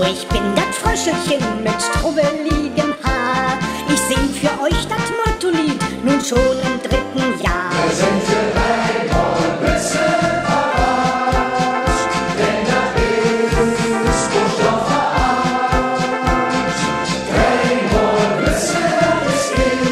ich bin das Fröschelchen mit strubbeligem Haar. Ich sing für euch das Motto-Lied nun schon im 3. Jahr. Da sind wir Reinhold Bütze parat, denn das ist Buschdorf Art. Reinhold Bütze ist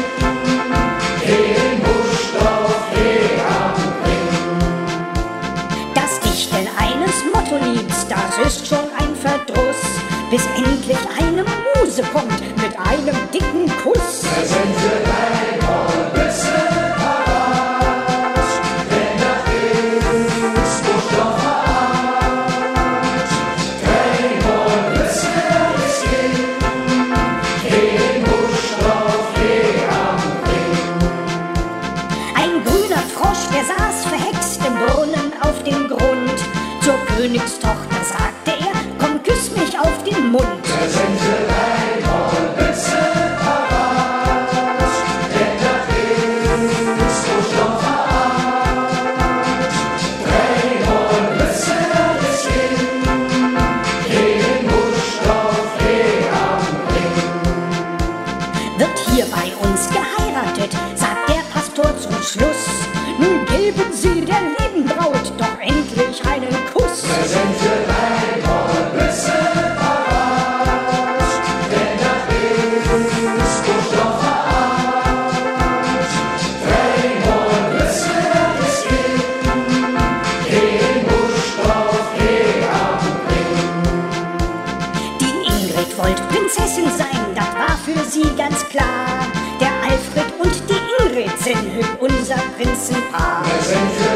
in Buschdorf am Ring. Das Dichten eines Motto-Lieds, das ist schon ein Verdruss, bis endlich eine Muse kommt mit einem dicken Kuss. Da sind wir Reinhold Bütze parat, denn das ist Buschdorf Art. Reinhold Bütze ist in Buschdorf am Ring. Ein grüner Frosch, der saß verhext im Brunnen auf dem Grund. Zur Königstochter sagte er, komm, küss mich auf den Mund. Da sind wir Reinhold Bütze parat, denn das ist Buschdorf Art. Reinhold Bütze ist in Buschdorf am Ring. Wird hier bei uns geheiratet, sagt der Pastor zum Schluss. Nun geben Sie der lieben Braut doch endlich einen Kuss. Da sind wir Reinhold Bütze parat, denn das ist Buschdorf Art. Reinhold Bütze ist in Buschdorf am Ring. Die Ingrid wollte Prinzessin sein, das war für sie ganz klar. Der Alfred und die Ingrid sind unser Prinzenpaar. Da sind wir